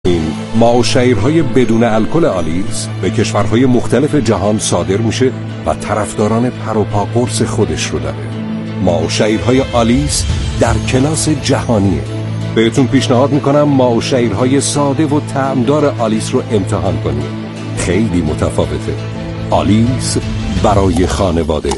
این ماه‌وشیرهای بدون الکل آلیس به کشورهای مختلف جهان صادر میشه و طرفداران پر و پا قرص خودش رو داره. ماه‌وشیرهای آلیس در کلاس جهانیه. بهتون پیشنهاد میکنم ماه‌وشیرهای ساده و طعمدار آلیس رو امتحان کنید. خیلی متفاوته. آلیس برای خانواده.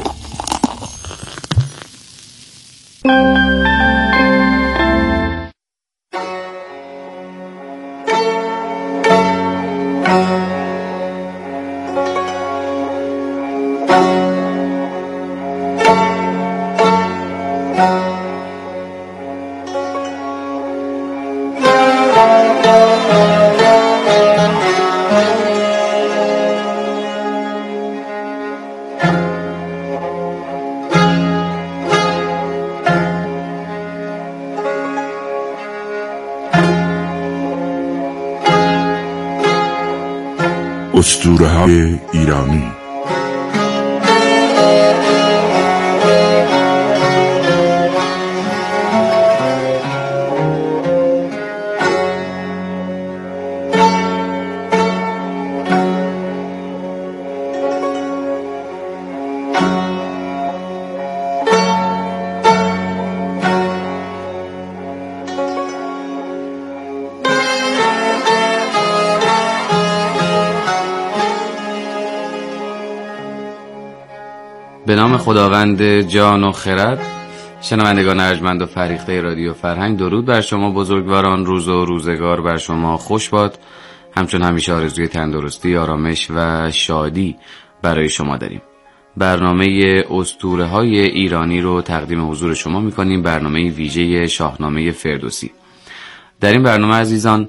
اسطوره‌های ایرانی. به نام خداوند جان و خرد. شنوندگان ارجمند و فریخته رادیو فرهنگ، درود بر شما بزرگواران. روز و روزگار بر شما خوش باد. همچون همیشه آرزوی تندرستی، آرامش و شادی برای شما داریم. برنامه اسطوره‌های ایرانی رو تقدیم حضور شما می‌کنیم، برنامه ویژه شاهنامه فردوسی. در این برنامه عزیزان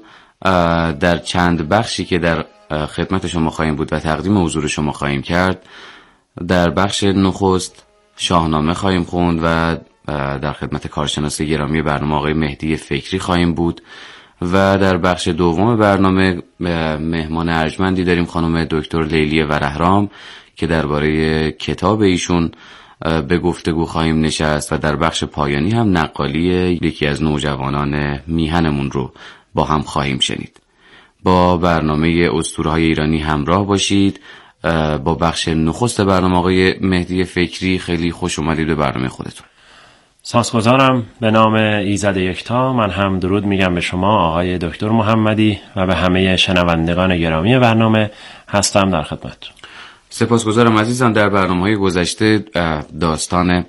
در چند بخشی که در خدمت شما خواهیم بود و تقدیم حضور شما خواهیم کرد، در بخش نخست شاهنامه خواهیم خوند و در خدمت کارشناس گرامی برنامه آقای مهدی فکری خواهیم بود و در بخش دوم برنامه مهمان ارجمندی داریم، خانم دکتر لیلی ورهرام، که درباره کتاب ایشون به گفتگو خواهیم نشست و در بخش پایانی هم نقالی یکی از نوجوانان میهنمون رو با هم خواهیم شنید. با برنامه اسطوره‌های ایرانی همراه باشید. با بخش نخست برنامه آقای مهدی فکری، خیلی خوش اومدید به برنامه خودتون. سپاسگزارم. به نام ایزد یکتا من هم درود میگم به شما آقای دکتر محمدی و به همه شنوندگان گرامی برنامه. هستم در خدمتتون. سپاسگزارم عزیزان. در برنامه‌های گذشته داستان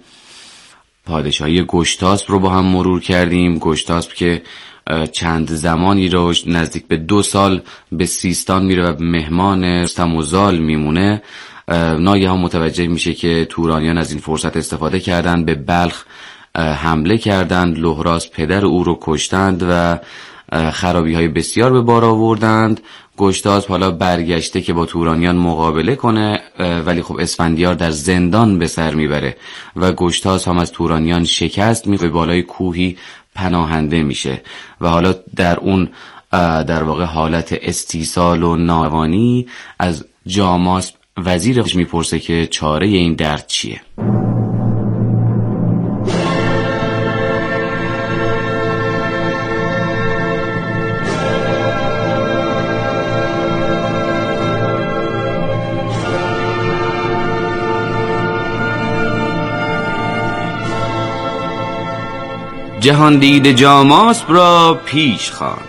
پادشاهی گشتاسپ رو با هم مرور کردیم. گشتاسپ که چند زمانی رو نزدیک به 2 سال به سیستان میره و مهمان رستم و زال میمونه. ناگهان متوجه میشه که تورانیان از این فرصت استفاده کردند، به بلخ حمله کردند، لهراس پدر او رو کشتند و خرابی‌های بسیار به بار آوردند. گشتاسپ حالا برگشته که با تورانیان مقابله کنه، ولی خب اسفندیار در زندان به سر میبره و گشتاسپ هم از تورانیان شکست میخوره، بالای کوهی پناهنده میشه و حالا در اون در واقع حالت استیصال و ناوانی از جاماسپ وزیرش میپرسه که چاره این درد چیه. جهاندید جاماسپ را پیش خواند،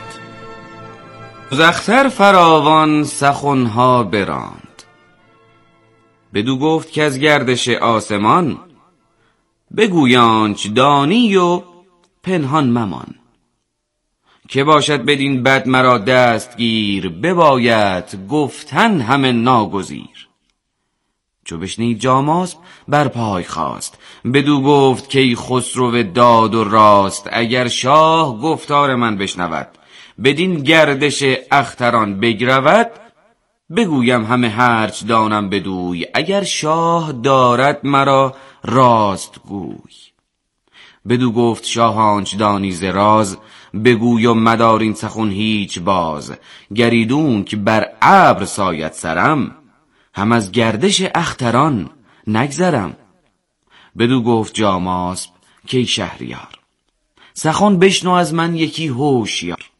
زختر فراوان سخنها براند. بدو گفت که از گردش آسمان، بگویانچ دانی و پنهان ممان. که باشد بدین بد مرا دستگیر، بباید گفتن همه ناگزیر. چو بشنید جاماسپ بر پای خاست، بدو گفت که ای خسرو داد و راست. اگر شاه گفتار من بشنود، بدین گردش اختران بگرود. بگویم همه هرچ دانم بدوی، اگر شاه دارد مرا راست گوی. بدو گفت شاه آنچ دانی ز راز، بگوی و مدار این سخن هیچ باز. گریدون که بر ابر ساید سرم، هم از گردش اختران نگذرم. بدو گفت جاماسپ که ای شهریار، سخن بشنو از من یکی هوشیار.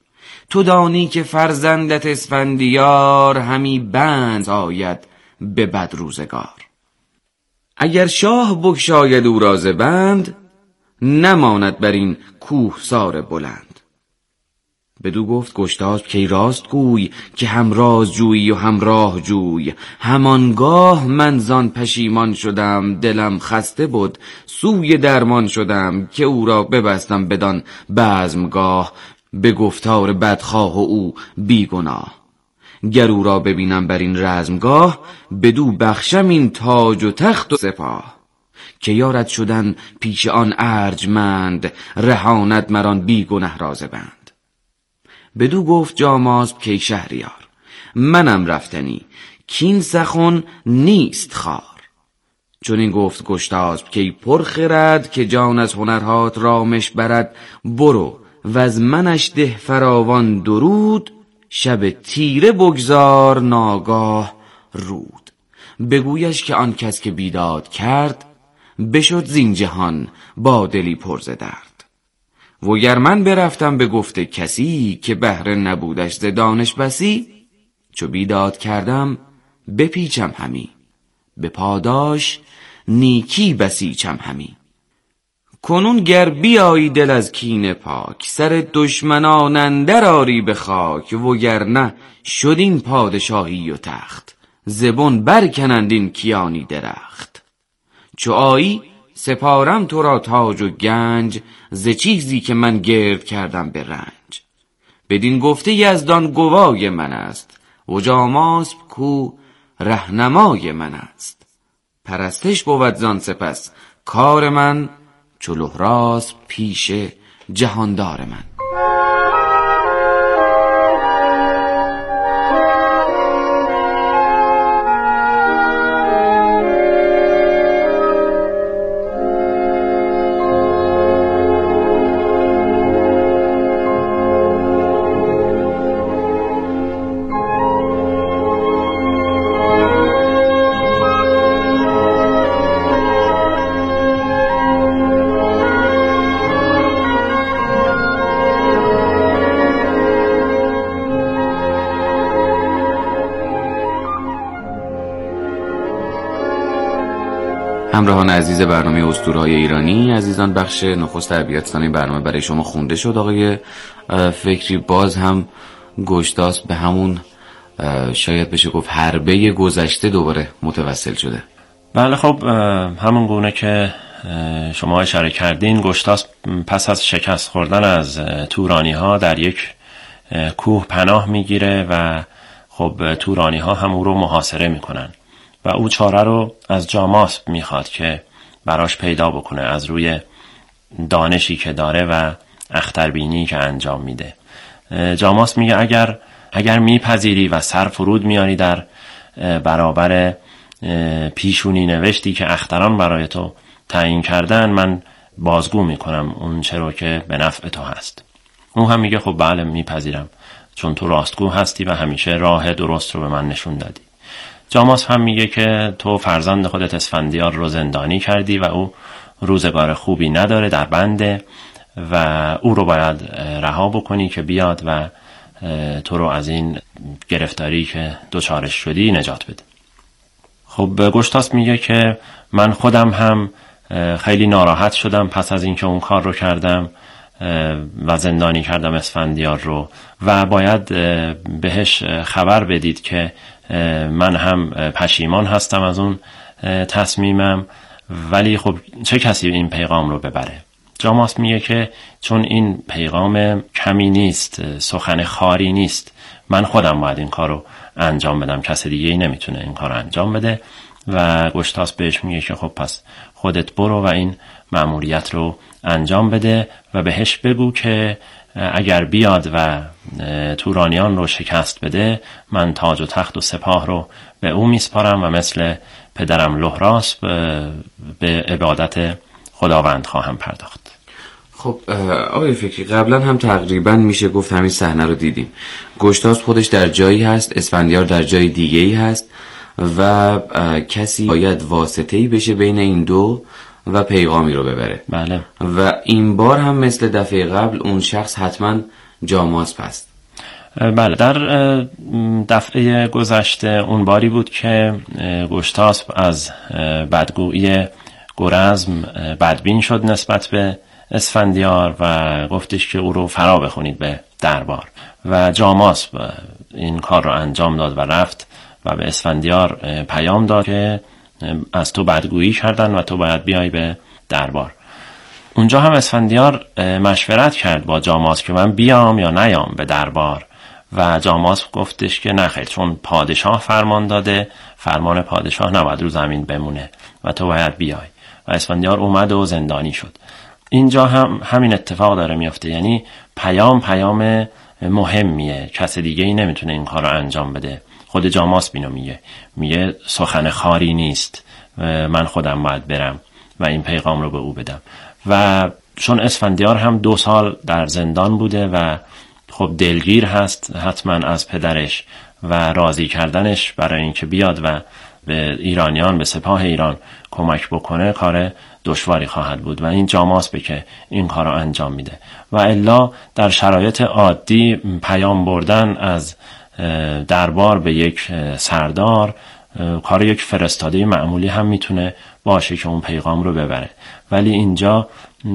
تو دانی که فرزندت اسفندیار همی بند آید به بد روزگار. اگر شاه بگشاید او را ز بند نماند بر این کوهسار بلند. بدو گفت گشتاسپ کی راست گوی که هم راز جویی و هم راه جوی. همانگاه من زان پشیمان شدم دلم خسته بود سوی درمان شدم که او را ببستم بدان بزمگاه به گفتار بدخواه و او بیگناه. گر او را ببینم بر این رزمگاه بدو بخشم این تاج و تخت و سپاه. که یارد شدن پیش آن ارجمند رهاند مران بیگنه راز بند. بدو گفت جاماسپ کی شهریار منم رفتنی کین سخن نیست خار. چون این گفت گشتاسپ کی پرخرد که جان از هنرهات رامش برد. برو و از منش ده فراوان درود شب تیره بگذار ناگاه رود. بگویش که آن کس که بیداد کرد بشد زین جهان با دلی پر ز درد. وگر من برفتم به گفت کسی که بهره نبودش ز دانش بسی. چو بیداد کردم بپیچم همی به پاداش نیکی بسیچم همی. کنون گر بیایی دل از کینه پاک سر دشمنان اندر آری به خاک. وگرنه شد این پادشاهی و تخت زبون برکنند این کیانی درخت. چو آیی سپارم تو را تاج و گنج ز چیزی که من گرد کردم به رنج. بدین گفته یزدان گوای من است و جاماسپ کو رهنمای من است. پرستش بود زان سپس کار من چو لهراسپ پیش جهاندار من. همراهان عزیز برنامه اسطوره‌های ایرانی، عزیزان بخش نخست ابیاتستان این برنامه برای شما خونده شد. آقای فکری باز هم گشتاسپ به همون شاید بشه گفت حربه گذشته دوباره متوسل شده. بله خب همون گونه که شما اشاره کردین گشتاسپ پس از شکست خوردن از تورانی ها در یک کوه پناه میگیره و خب تورانی ها هم او رو محاصره میکنن و او چاره رو از جاماسپ میخواد که براش پیدا بکنه از روی دانشی که داره و اختربینی که انجام میده. جاماسپ میگه اگر میپذیری و سر فرود میاری در برابر پیشونی نوشتی که اختران برای تو تعیین کردن، من بازگو میکنم اون چه رو که به نفع تو هست. اون هم میگه خب بله میپذیرم، چون تو راستگو هستی و همیشه راه درست رو به من نشون دادی. جاماسپ هم میگه که تو فرزند خودت اسفندیار رو زندانی کردی و او روزگار خوبی نداره، در بنده و او رو باید رها بکنی که بیاد و تو رو از این گرفتاری که دوچارش شدی نجات بده. خب گشتاسپ میگه که من خودم هم خیلی ناراحت شدم پس از اینکه اون کار رو کردم و زندانی کردم اسفندیار رو و باید بهش خبر بدید که من هم پشیمان هستم از اون تصمیمم، ولی خب چه کسی این پیغام رو ببره؟ جاماسپ میگه که چون این پیغام کمی نیست، سخن خاری نیست، من خودم باید این کار رو انجام بدم، کسی دیگه ای نمیتونه این کار رو انجام بده. و گشتاسپ بهش میگه که خب پس خودت برو و این مأموریت رو انجام بده و بهش بگو که اگر بیاد و تورانیان رو شکست بده، من تاج و تخت و سپاه رو به او میسپارم و مثل پدرم لهراسپ به عبادت خداوند خواهم پرداخت. خب آقای فکری قبلا هم تقریبا میشه گفت همین صحنه رو دیدیم. گشتاسپ خودش در جایی هست، اسفندیار در جای دیگه‌ای هست و کسی باید واسطه‌ای بشه بین این دو و پیغامی رو ببره. بله. و این بار هم مثل دفعه قبل اون شخص حتما جاماسپ است. بله، در دفعه گذشته اون باری بود که گشتاسپ از بدگویی گرزم بدبین شد نسبت به اسفندیار و گفتش که او رو فرا بخونید به دربار و جاماسپ این کار رو انجام داد و رفت و به اسفندیار پیام داد که از تو بدگویی کردن و تو باید بیای به دربار. اونجا هم اسفندیار مشورت کرد با جاماسپ که من بیام یا نیام به دربار و جاماسپ گفتش که نخیر، چون پادشاه فرمان داده، فرمان پادشاه نباید رو زمین بمونه و تو باید بیای. و اسفندیار اومد و زندانی شد. اینجا هم همین اتفاق داره میفته، یعنی پیام مهمیه، کس دیگه ای نمیتونه این کار رو انجام بده. خود جاماسپ اینو میگه سخن خاری نیست، من خودم باید برم و این پیغام رو به او بدم. و چون اسفندیار هم 2 سال در زندان بوده و خب دلگیر هست حتما از پدرش و راضی کردنش برای اینکه بیاد و به ایرانیان، به سپاه ایران کمک بکنه کار دشواری خواهد بود و این جاماسپه که این کار رو انجام میده. و الا در شرایط عادی پیام بردن از دربار به یک سردار کار یک فرستاده معمولی هم میتونه باشه که اون پیغام رو ببره، ولی اینجا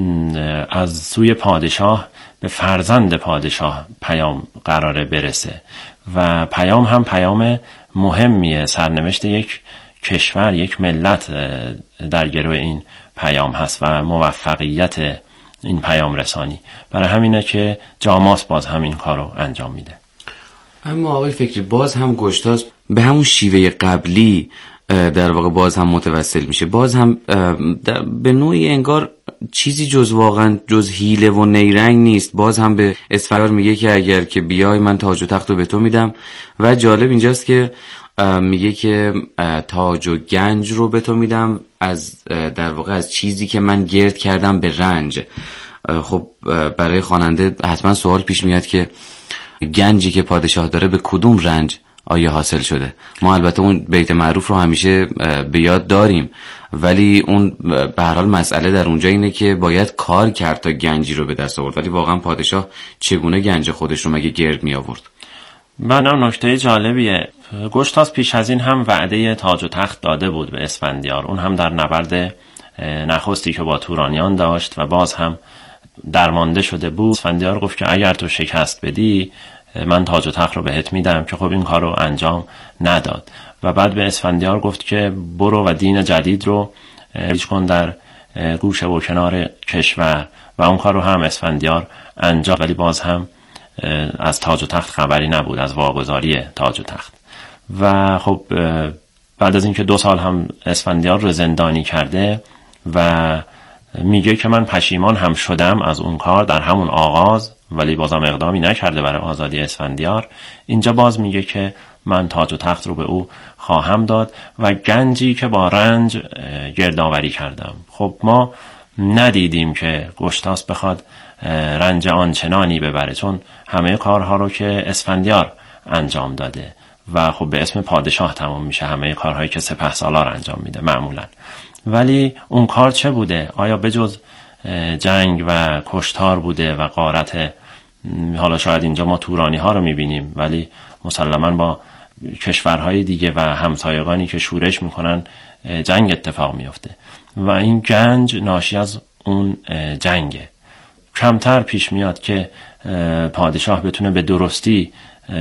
از سوی پادشاه به فرزند پادشاه پیام قراره برسه و پیام هم پیام مهمیه. سرنوشت یک کشور، یک ملت در گروه این پیام هست و موفقیت این پیام رسانی. برای همینه که جاماسپ باز همین کار رو انجام میده. اما آقای فکری باز هم گشتاسپ به همون شیوه قبلی در واقع باز هم متوسل میشه، باز هم به نوعی انگار چیزی جز واقعا جز حیله و نیرنگ نیست. باز هم به اسفندیار میگه که اگر که بیای من تاج و تخت رو به تو میدم و جالب اینجاست که میگه که تاج و گنج رو به تو میدم از در واقع از چیزی که من گرد کردم به رنج. خب برای خواننده حتما سوال پیش میاد که گنجی که پادشاه داره به کدوم رنج آیا حاصل شده؟ ما البته اون بیت معروف رو همیشه به یاد داریم، ولی اون به هر حال مسئله در اونجا اینه که باید کار کرد تا گنجی رو به دست آورد، ولی واقعا پادشاه چگونه گنج خودش رو مگه گرد می آورد؟ بله، نکته جالبیه. گشتاسپ پیش از این هم وعده تاج و تخت داده بود به اسفندیار، اون هم در نبرد نخستی که با تورانیان داشت و باز هم درمانده شده بود. اسفندیار گفت که اگر تو شکست بدی من تاج و تخت رو بهت میدم، که خب این کار رو انجام نداد و بعد به اسفندیار گفت که برو و دین جدید رو ریج کن در گوشه و کنار کشور و اون کار رو هم اسفندیار انجام، ولی باز هم از تاج و تخت خبری نبود، از واگذاری تاج و تخت. و خب بعد از اینکه 2 سال هم اسفندیار رو زندانی کرده و میگه که من پشیمان هم شدم از اون کار در همون آغاز، ولی بازم اقدامی نکرده برای آزادی اسفندیار. اینجا باز میگه که من تاج و تخت رو به او خواهم داد و گنجی که با رنج گردآوری کردم. خب ما ندیدیم که گشتاسپ بخواد رنج آنچنانی ببره، چون همه کارها رو که اسفندیار انجام داده و خب به اسم پادشاه تمام میشه، همه کارهایی که سپهسالار انجام میده معمولا. ولی اون کار چه بوده؟ آیا بجز جنگ و کشتار بوده و غارت؟ حالا شاید اینجا ما تورانی ها رو میبینیم، ولی مسلماً با کشورهای دیگه و همسایگانی که شورش میکنن جنگ اتفاق میفته و این گنج ناشی از اون جنگه. کمتر پیش میاد که پادشاه بتونه به درستی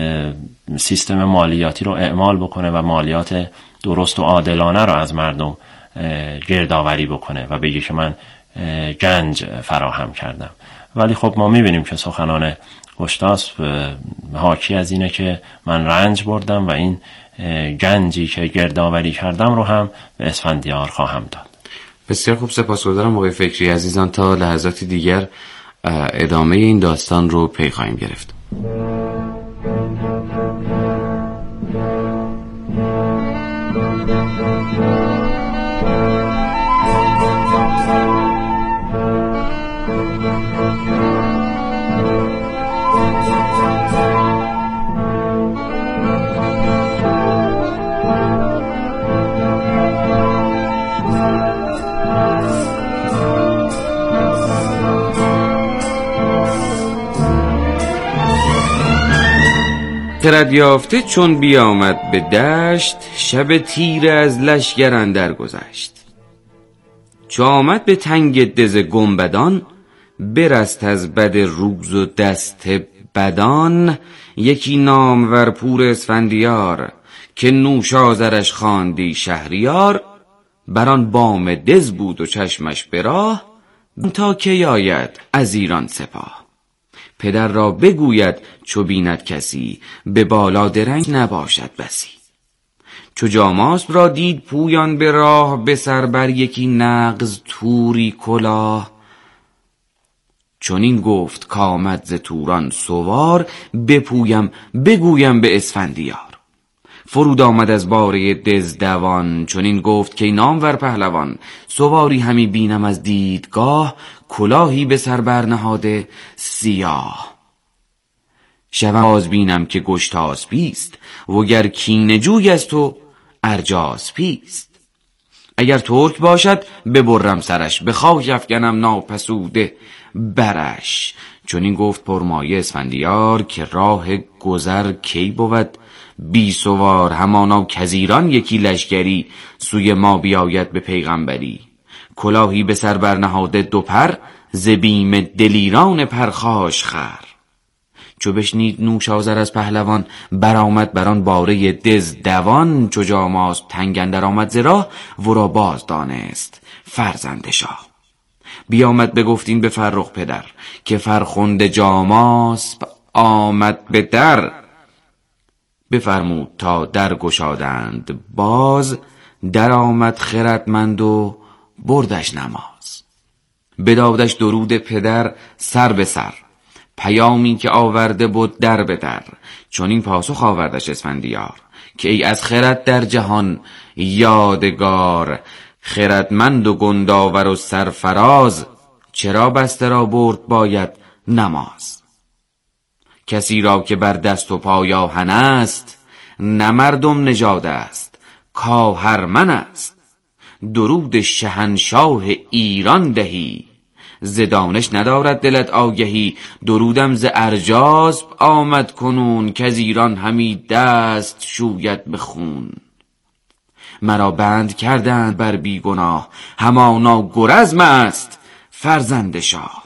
سیستم مالیاتی رو اعمال بکنه و مالیات درست و عادلانه رو از مردم گردآوری بکنه و بگه که من گنج فراهم کردم. ولی خب ما میبینیم که سخنان گشتاسپ حاکی از اینه که من رنج بردم و این گنجی که گردآوری کردم رو هم به اسفندیار خواهم داد. بسیار خوب، سپاسگزارم آقای فکری. عزیزان تا لحظاتی دیگر ادامه این داستان رو پی خواهیم گرفت. خرد یافته چون بیامد به دشت، شب تیره از لشگر اندر گذشت. چو آمد به تنگ دز گنبدان، برست از بد روز و دست بدان. یکی نامور پور اسفندیار، که نوشازرش خواندی شهریار. بران بام دز بود و چشمش به راه، تا کی آید از ایران سپاه. پدر را بگوید چو بیند کسی، به بالا درنگ نباشد بسی. چو جاماسپ را دید پویان به راه، به سر بر یکی نغز توری کلاه. چنین گفت کآمد ز توران سوار، بپویم بگویم به اسفندیار. فرود آمد از باره دز دوان، چنین گفت که نامور پهلوان. سواری همی بینم از دیدگاه، کلاهی به سر برنهاده سیاه. شبم باز بینم که گشتاسپیست، وگر کینه جوی است و ارجاسپیست. اگر ترک باشد ببرم سرش، به خاک افگنم ناپسوده برش. چنین گفت پرمایه اسفندیار، که راه گذر کی بود بی سوار. همانا کز ایران یکی لشکری، سوی ما بیاید به پیغمبری. کلاهی به سر برنهاده دو پر، ز بیم دلیران پرخاش خر. چو بشنید نوشازر از پهلوان، برآمد بران باره دز دوان. چو جاماسپ تنگ اندر آمد ز راه، ورا باز دانست فرزند شاه. بیامد بگفتین به فرخ پدر، که فرخنده جاماسپ آمد به در. بفرمود تا در گشادند باز، در آمد خردمند و بردش نماز. بدادش درود پدر سر به سر، پیامی که آورده بود در به در. چون این پاسخ آوردش اسفندیار، که ای از خرد در جهان یادگار. خردمند و گنداور و سرفراز، چرا بسته را برد باید نماز. کسی را که بر دست و پای آهن است، نه مردم نژاد است کآهرمن است. درود شهنشاه ایران دهی، ز دانش ندارد دلت آگهی. درودم ز ارجاسپ آمد کنون، کز ایران همی دست شوید به خون. مرا بند کردند بر بی گناه، همانا گرزم است فرزند شاه.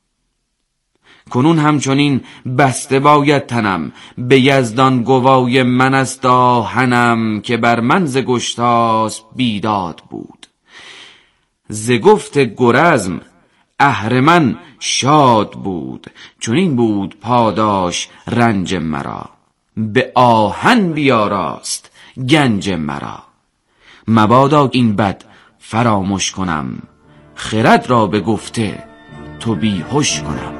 کنون همچنین بسته باید تنم، به یزدان گوای من است آهنم. که بر من ز گشتاسپ بیداد بود، ز گفت گرزم اهرمن شاد بود. چنین بود پاداش رنج مرا، به آهن بیاراست گنج مرا. مبادا این بد فراموش کنم، خرد را به گفته تو بیهوش کنم.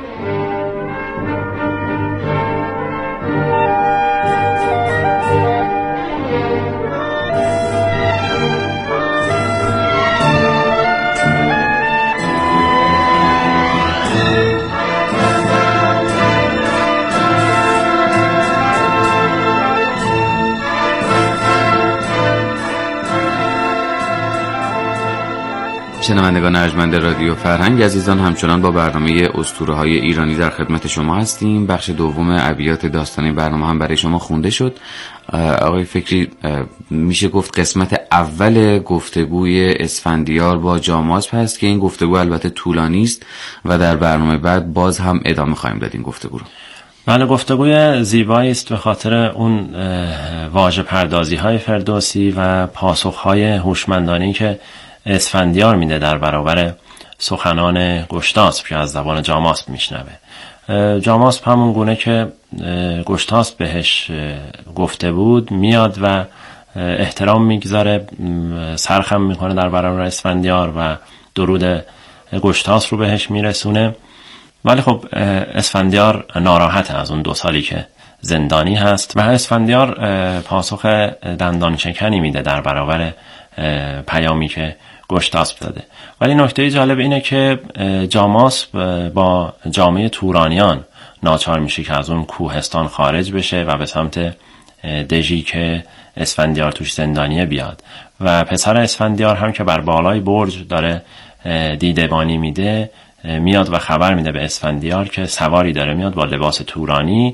شنوندگان ارجمند رادیو فرهنگ عزیزان، همچنان با برنامه اسطوره‌های ایرانی در خدمت شما هستیم. بخش دوم ابیات داستانی برنامه هم برای شما خونده شد. آقای فکری، میشه گفت قسمت اول گفتگوی اسفندیار با جاماسپ هست که این گفتگو البته طولانی است و در برنامه بعد باز هم ادامه خواهیم داد این گفتگو رو. بله، گفتگوی زیبایی است به خاطر اون واژه پردازی های فردوسی و پاسخ های هوشمندانه که اسفندیار میده در برابر سخنان گشتاسپ که از زبان جاماسپ میشنوه. جاماسپ همون گونه که گشتاسپ بهش گفته بود میاد و احترام میگذاره، سرخم میکنه در برابر اسفندیار و درود گشتاسپ رو بهش میرسونه. ولی خب اسفندیار ناراحت از اون 2 سالی که زندانی هست و اسفندیار پاسخ دندان شکنی میده در برابر پیامی که گشتاسپ داده. ولی نکته جالب اینه که جاماسپ با جامعه تورانیان ناچار میشه که از اون کوهستان خارج بشه و به سمت دژی که اسفندیار توش زندانیه بیاد و پسر اسفندیار هم که بر بالای برج داره دیدبانی میده میاد و خبر میده به اسفندیار که سواری داره میاد با لباس تورانی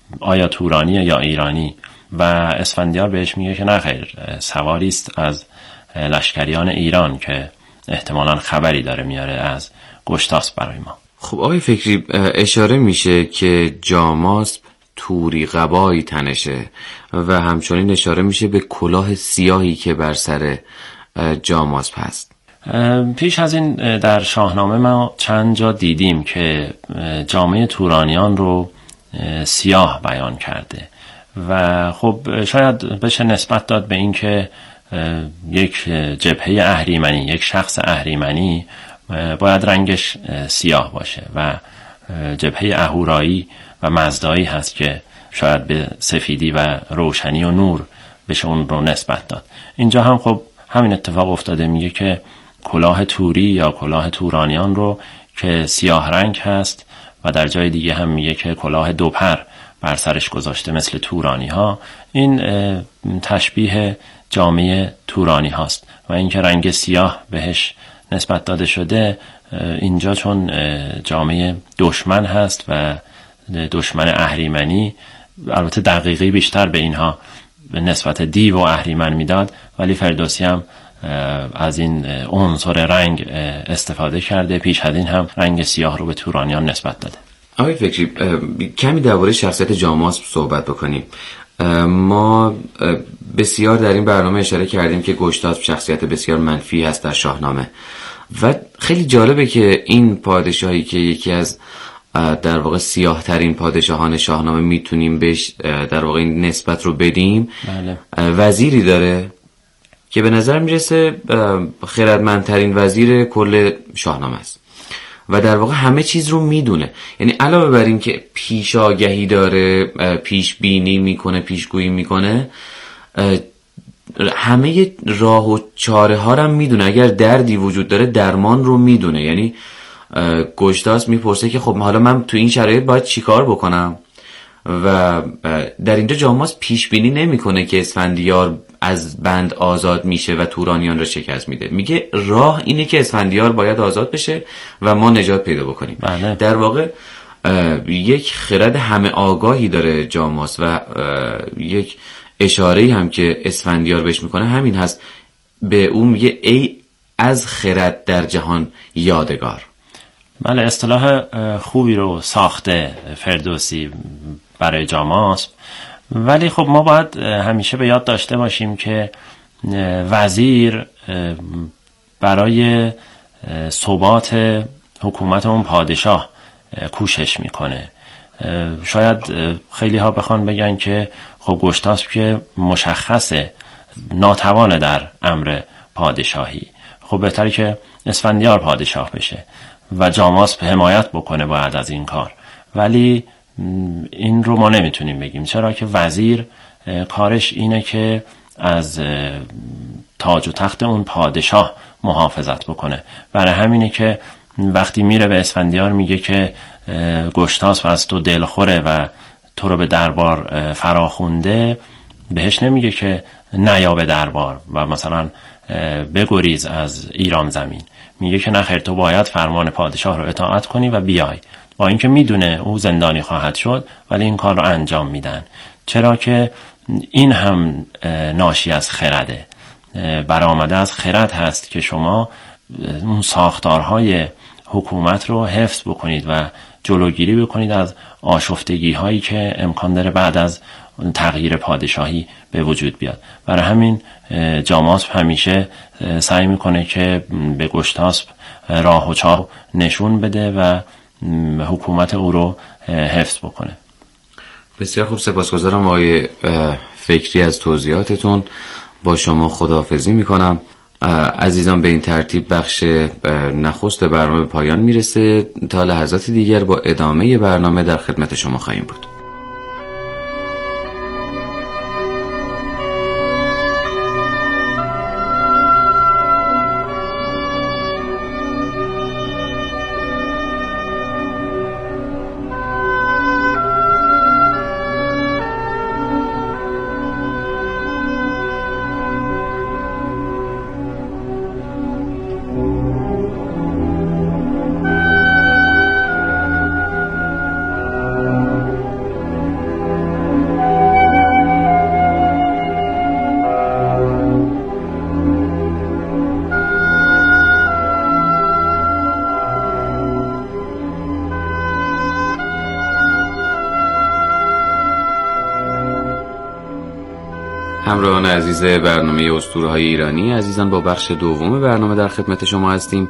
آیا تورانی یا ایرانی؟ و اسفندیار بهش میگه که نه خیر، سواری است از لشکریان ایران که احتمالاً خبری داره میاره از گشتاسپ برای ما. خب آقای فکری، اشاره میشه که جاماسپ توری قبایی تنشه و همچنین اشاره میشه به کلاه سیاهی که بر سر جاماسپ هست. پیش از این در شاهنامه ما چند جا دیدیم که جامعه تورانیان رو سیاه بیان کرده و خب شاید بشه نسبت داد به این که یک جبهه اهریمنی، یک شخص اهریمنی باید رنگش سیاه باشه و جبهه اهورایی و مزدایی هست که شاید به سفیدی و روشنی و نور بشه اون رو نسبت داد. اینجا هم خب همین اتفاق افتاده، میگه که کلاه توری یا کلاه تورانیان رو که سیاه رنگ هست و در جای دیگه هم میگه که کلاه دوپر بر سرش گذاشته مثل تورانی ها. این تشبیه جامعه تورانی هاست و اینکه رنگ سیاه بهش نسبت داده شده اینجا چون جامعه دشمن هست و دشمن اهریمنی، البته دقیقی بیشتر به اینها نسبت دیو و اهریمن میداد، ولی فردوسی هم از این عنصر رنگ استفاده کرده. پیش از این هم رنگ سیاه رو به تورانیان نسبت داده. آقای فکری، کمی درباره شخصیت جاماسپ صحبت بکنیم. ما بسیار در این برنامه اشاره کردیم که گشتاسپ شخصیت بسیار منفی هست در شاهنامه و خیلی جالبه که این پادشاهی که یکی از در واقع سیاه ترین پادشاهان شاهنامه میتونیم بهش در واقع این نسبت رو بدیم، بله. وزیری داره که به نظر میرسه خردمندترین وزیر کل شاهنامه است و در واقع همه چیز رو میدونه. یعنی علاوه بر این که پیش آگهی داره، پیش بینی میکنه، پیشگویی میکنه، همه راه و چاره ها رو میدونه. اگر دردی وجود داره درمان رو میدونه. یعنی گشتاسپ میپرسه که خب حالا من تو این شرایط باید چیکار بکنم و در اینجا جاماسپ پیش بینی نمیکنه که اسفندیار از بند آزاد میشه و تورانیان را شکست میده. میگه راه اینه که اسفندیار باید آزاد بشه و ما نجات پیدا بکنیم. بله. در واقع یک خرد همه آگاهی داره جاماسپ و یک اشاره‌ای هم که اسفندیار بهش میکنه همین هست، به اون میگه ای از خرد در جهان یادگار. بله، اصطلاح خوبی رو ساخته فردوسی برای جاماسپ، ولی خب ما باید همیشه به یاد داشته باشیم که وزیر برای ثبات حکومت اون پادشاه کوشش میکنه. شاید خیلی ها بخوان بگن که خب گشتاسپ که مشخصه ناتوانه در امر پادشاهی، خب بهتره که اسفندیار پادشاه بشه و جاماسپ حمایت بکنه باید از این کار. ولی این رو ما نمیتونیم بگیم، چرا که وزیر کارش اینه که از تاج و تخت اون پادشاه محافظت بکنه. برای همینه که وقتی میره به اسفندیار میگه که گشتاسپ از تو دلخوره و تو رو به دربار فراخونده، بهش نمیگه که نیا به دربار و مثلا بگریز از ایران زمین. میگه که نخیر، تو باید فرمان پادشاه رو اطاعت کنی و بیای. با اینکه میدونه او زندانی خواهد شد ولی این کار رو انجام میدن، چرا که این هم ناشی از خرده، برآمده از خرد هست که شما اون ساختارهای حکومت رو حفظ بکنید و جلوگیری بکنید از آشفتگی هایی که امکان داره بعد از تغییر پادشاهی به وجود بیاد. برای همین جاماسپ همیشه سعی میکنه که به گشتاسپ راه و چاه نشون بده و حکومت او رو حفظ بکنه. بسیار خوب، سپاسگزارم آقای فکری از توضیحاتتون. با شما خداحافظی میکنم. عزیزان، به این ترتیب بخش نخست برنامه پایان میرسه. تا لحظات دیگر با ادامه برنامه در خدمت شما خواهیم بود. همراهان عزیز برنامه اسطوره‌های ایرانی عزیزان، با بخش دوم برنامه در خدمت شما هستیم.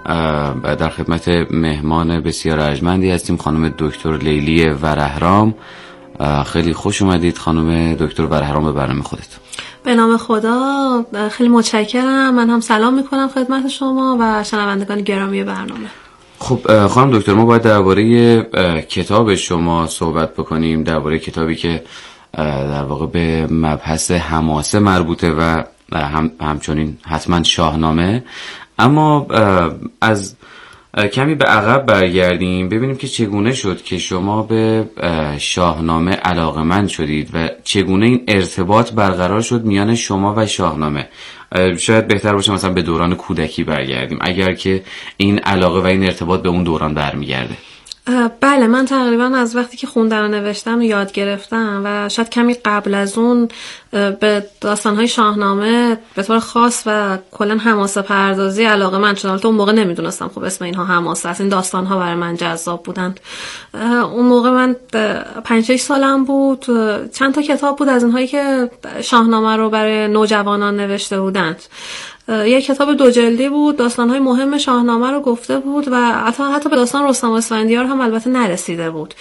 در خدمت مهمان بسیار ارجمندی هستیم، خانم دکتر لیلی ورهرام. خیلی خوش اومدید خانم دکتر ورهرام به برنامه خودت. به نام خدا، خیلی متشکرم. من هم سلام میکنم خدمت شما و شنوندگان گرامی برنامه. خب خانم دکتر، ما باید درباره کتاب شما صحبت بکنیم، درباره کتابی که در واقع به مبحث حماسه مربوطه و همچنین حتما شاهنامه. اما از کمی به عقب برگردیم ببینیم که چگونه شد که شما به شاهنامه علاقه‌مند شدید و چگونه این ارتباط برقرار شد میان شما و شاهنامه. شاید بهتر باشه مثلا به دوران کودکی برگردیم، اگر که این علاقه و این ارتباط به اون دوران برمیگرده. بله، من تقریبا از وقتی که خوندن و نوشتم یاد گرفتم و شاید کمی قبل از اون به داستانهای شاهنامه به طور خاص و کلا حماسه پردازی علاقه من شدم. اون موقع نمیدونستم خب اسم اینها حماسه است، این داستانها برای من جذاب بودند. اون موقع من 5-6 سالم بود. چند تا کتاب بود از اینهایی که شاهنامه رو برای نوجوانان نوشته بودند. یک کتاب 2 جلدی بود، داستان‌های مهم شاهنامه رو گفته بود و حتی به داستان رستم و اسفندیار هم البته نرسیده بود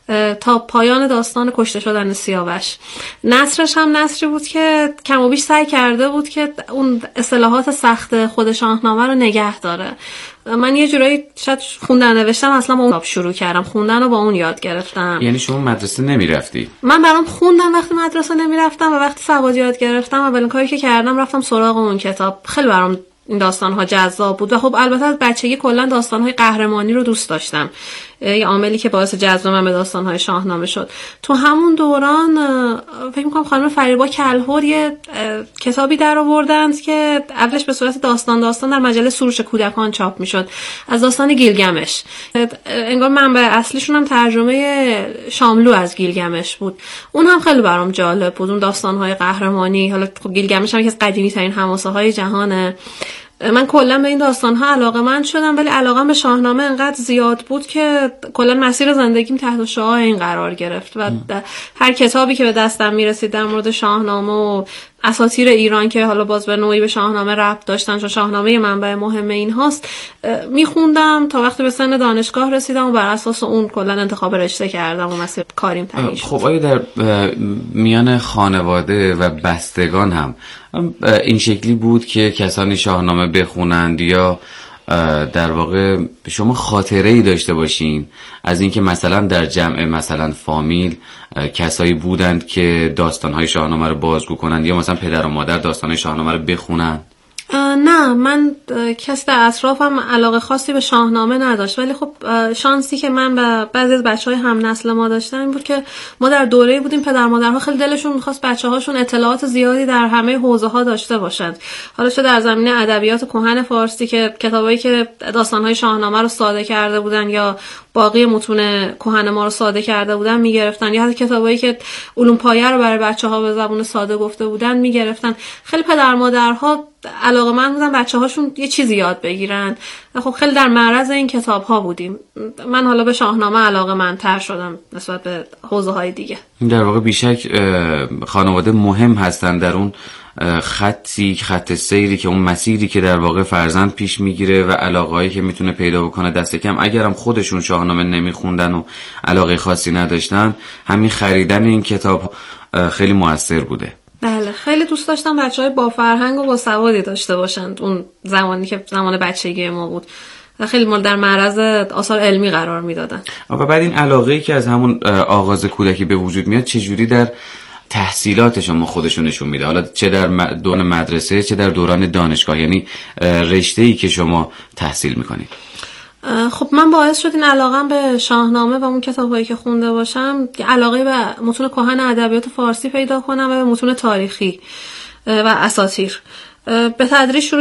تا پایان داستان کشته شدن سیاوش. نثرش هم نثری بود که کم و بیش سعی کرده بود که اون اصطلاحات سخت خود شاهنامه رو نگه داره. من یه جورایی شاید خوندن نوشتم اصلا با اون شروع کردم، خوندن رو با اون یاد گرفتم. یعنی شما مدرسه نمیرفتی؟ من برام خوندن وقتی مدرسه نمیرفتم و وقتی سواد یاد گرفتم اولین کاری که کردم رفتم سراغ اون کتاب. خیلی برام این داستان‌ها جذاب بود و خب البته از بچگی کلا داستان‌های قهرمانی رو دوست داشتم. یه عاملی که باعث جذب من به داستان‌های شاهنامه شد. تو همون دوران فکر می‌کنم خانم فریبا کلهر یه کتابی در آوردند که اولش به صورت داستان در مجله سروش کودکان چاپ می‌شد، از داستان گیلگمش. انگار منبع اصلیشون هم ترجمه شاملو از گیلگمش بود. اون هم خیلی برام جالب بود، اون داستان‌های قهرمانی. حالا خب گیلگمش هم یکی از قدیمی‌ترین حماسه‌های جهانه. من کلا به این داستان‌ها علاقه‌مند شدم، ولی علاقه‌م به شاهنامه انقدر زیاد بود که کلا مسیر زندگیم تحت شعاع این قرار گرفت و هر کتابی که به دستم میرسید در مورد شاهنامه و اساطیر ایران که حالا باز به نوعی به شاهنامه ربط داشتن چون شاهنامه منبع مهم این هاست میخوندم تا وقتی به سن دانشگاه رسیدم و بر اساس اون کلا انتخاب رشته کردم و مسیر کاریم تعیین شد. خب آیا در میان خانواده و بستگان هم این شکلی بود که کسانی شاهنامه بخونند یا در واقع شما خاطره‌ای داشته باشین از اینکه مثلا در جمع مثلا فامیل کسایی بودند که داستان‌های شاهنامه رو بازگو کنند یا مثلا پدر و مادر داستان‌های شاهنامه رو بخونند؟ نه، من کسی در اطرافم علاقه خاصی به شاهنامه نداشت، ولی خب شانسی که من و بعضی از بچهای هم نسل ما داشتن این بود که ما در دوره‌ای بودیم پدر مادرها خیلی دلشون می‌خواست بچه‌هاشون اطلاعات زیادی در همه حوزه‌ها داشته باشند. حالا چه در زمینه ادبیات کهن فارسی که کتابایی که داستان‌های شاهنامه رو ساده کرده بودن یا باقی متون کهن ما رو ساده کرده بودن میگرفتن، یا حتی کتابایی که علوم پایه رو برای بچه‌ها به زبان ساده گفته بودن میگرفتن. خیلی پدر مادرها علاقه‌مند بودن بچه‌هاشون یه چیزی یاد بگیرن. خب خیلی در معرض این کتاب‌ها بودیم. من حالا به شاهنامه علاقه‌مندتر شدم نسبت به حوزه‌های دیگه. در واقع بیشک خانواده مهم هستن در اون خط سیری که اون مسیری که در واقع فرزند پیش میگیره و علاقه‌ای که میتونه پیدا بکنه. دست کم اگرم خودشون شاهنامه نمیخوندن و علاقه خاصی نداشتن، همین خریدن این کتاب خیلی موثر بوده. بله، خیلی دوست داشتم بچه‌های با فرهنگ و با سوادی داشته باشند. اون زمانی که زمان بچگی ما بود و خیلی ما در معرض آثار علمی قرار میدادن. و بعد این علاقه‌ای که از همون آغاز کودکی به وجود میاد چجوری در تحصیلات شما خودشون نشون میده؟ حالا چه در دوران مدرسه چه در دوران دانشگاه، یعنی رشته‌ای که شما تحصیل میکنید. خب من باعث شد این علاقم به شاهنامه و اون کتابایی که خونده باشم علاقه به متون کهن ادبیات فارسی پیدا کنم و به متون تاریخی و اساطیر. به تدریج شروع